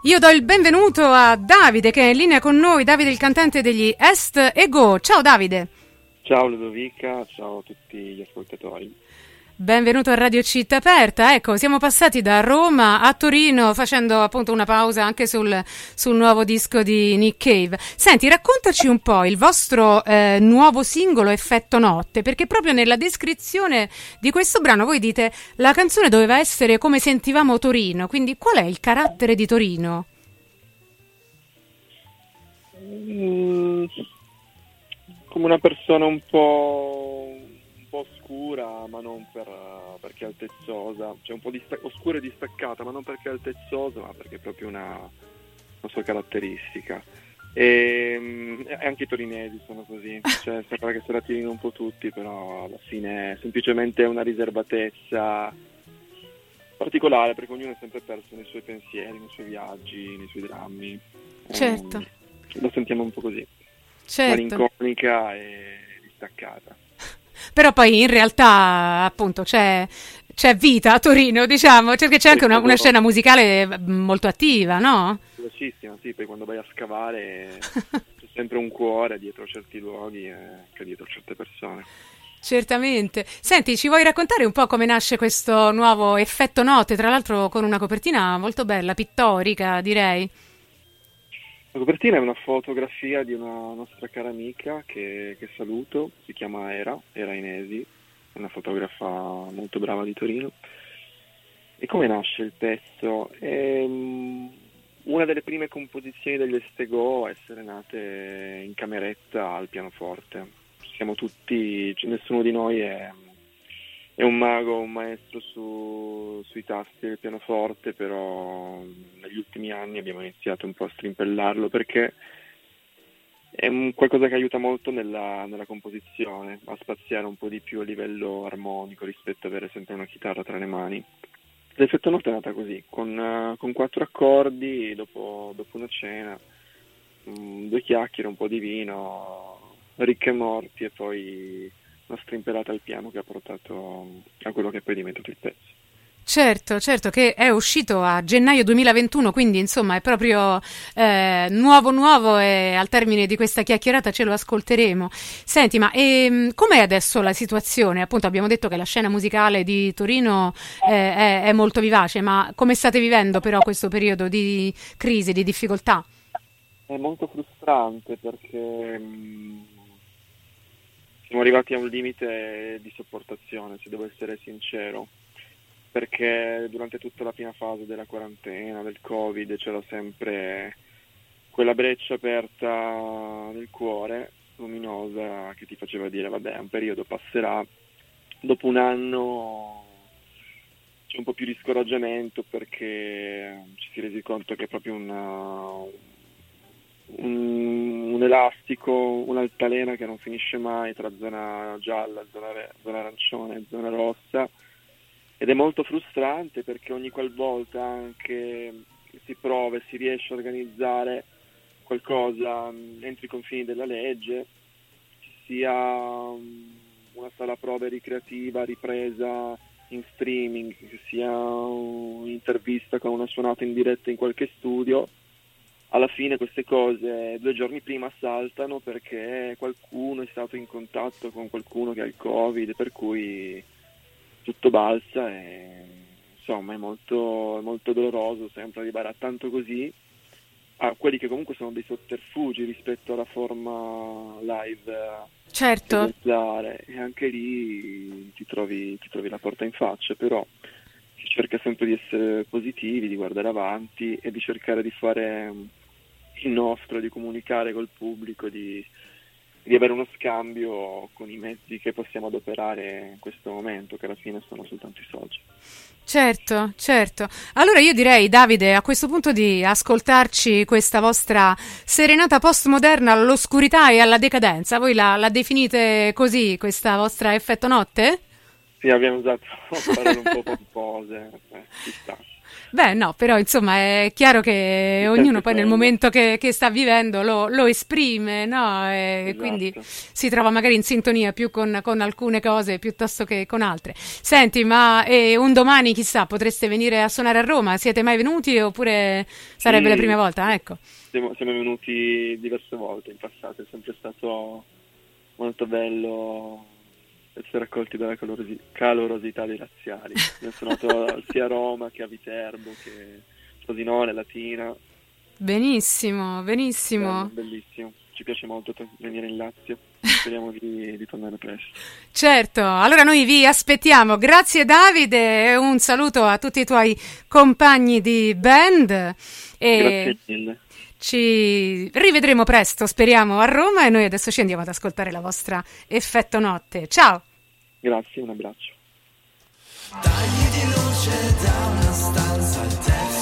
Io do il benvenuto a Davide che è in linea con noi, Davide il cantante degli Est e Go. Ciao Davide. Ciao Ludovica, ciao a tutti gli ascoltatori. Benvenuto a Radio Città Aperta. Ecco, siamo passati da Roma a Torino facendo appunto una pausa anche sul nuovo disco di Nick Cave. Senti, raccontaci un po' il vostro nuovo singolo Effetto Notte, perché proprio nella descrizione di questo brano voi dite la canzone doveva essere come sentivamo Torino, quindi qual è il carattere di Torino? Come una persona un po' oscura, ma non perché è altezzosa, cioè un po' oscura e distaccata, ma non perché è altezzosa, ma perché è proprio una sua caratteristica. E anche i torinesi sono così, cioè sembra che se la tirino un po' tutti, però alla fine è semplicemente una riservatezza particolare, perché ognuno è sempre perso nei suoi pensieri, nei suoi viaggi, nei suoi drammi. Certo. La sentiamo un po' così, Certo. malinconica e distaccata. Però poi in realtà appunto c'è vita a Torino, diciamo, perché c'è anche una scena musicale molto attiva, no? Velocissima, sì, poi quando vai a scavare c'è sempre un cuore dietro certi luoghi e anche dietro certe persone. Certamente. Senti, ci vuoi raccontare un po' come nasce questo nuovo Effetto Notte, tra l'altro con una copertina molto bella, pittorica, direi. La copertina è una fotografia di una nostra cara amica che saluto, si chiama Era Inesi, è una fotografa molto brava di Torino. E come nasce il pezzo? È una delle prime composizioni degli Estego a essere nate in cameretta al pianoforte. Siamo tutti, nessuno di noi è un mago, un maestro sui tasti del pianoforte, però negli ultimi anni abbiamo iniziato un po' a strimpellarlo perché è qualcosa che aiuta molto nella composizione, a spaziare un po' di più a livello armonico rispetto ad avere sempre una chitarra tra le mani. L'Effetto Notte è nata così, con 4 accordi, dopo una cena, 2 chiacchiere, un po' di vino, ricche e morti e poi una strimpellata al piano che ha portato a quello che poi è diventato il pezzo. Certo, che è uscito a gennaio 2021, quindi insomma è proprio nuovo e al termine di questa chiacchierata ce lo ascolteremo. Senti, ma com'è adesso la situazione? Appunto abbiamo detto che la scena musicale di Torino è molto vivace, ma come state vivendo però questo periodo di crisi, di difficoltà? È molto frustrante perché siamo arrivati a un limite di sopportazione, se devo essere sincero, perché durante tutta la prima fase della quarantena, del Covid, c'era sempre quella breccia aperta nel cuore, luminosa, che ti faceva dire vabbè, un periodo passerà, dopo un anno c'è un po' più di scoraggiamento perché ci si è resi conto che è proprio un elastico, un'altalena che non finisce mai tra zona gialla, zona arancione e zona rossa, ed è molto frustrante perché ogni qualvolta anche si prova e si riesce a organizzare qualcosa entro i confini della legge, sia una sala prove ricreativa ripresa in streaming, che sia un'intervista con una suonata in diretta in qualche studio, alla fine queste cose 2 giorni prima saltano perché qualcuno è stato in contatto con qualcuno che ha il Covid, per cui tutto balza e insomma è molto doloroso sempre arrivare a tanto così, a quelli che comunque sono dei sotterfugi rispetto alla forma live. Certo. E anche lì ti trovi la porta in faccia, però si cerca sempre di essere positivi, di guardare avanti e di cercare di fare il nostro, di comunicare col pubblico, di avere uno scambio con i mezzi che possiamo adoperare in questo momento, che alla fine sono soltanto i social. Certo. Allora io direi, Davide, a questo punto di ascoltarci questa vostra serenata postmoderna all'oscurità e alla decadenza. Voi la definite così, questa vostra Effetto Notte? Sì, abbiamo usato parole un po' pompose, ci sta. Beh, no, però insomma è chiaro che ognuno poi nel momento che sta vivendo lo esprime, no? E Esatto. quindi si trova magari in sintonia più con alcune cose piuttosto che con altre. Senti, ma un domani, chissà, potreste venire a suonare a Roma? Siete mai venuti oppure sarebbe la prima Sì, volta? Ecco. siamo venuti diverse volte in passato, è sempre stato molto bello essere accolti dalla calorosità dei laziali. Ne sono suonato sia a Roma che a Viterbo, che Frosinone, Latina. Benissimo, benissimo. Bellissimo, ci piace molto venire in Lazio, speriamo di tornare presto. Certo, allora noi vi aspettiamo. Grazie Davide e un saluto a tutti i tuoi compagni di band. Grazie mille. Ci rivedremo presto, speriamo, a Roma, e noi adesso ci andiamo ad ascoltare la vostra Effetto Notte. Ciao! Grazie, un abbraccio. Tagli di luce da una stanza al terzo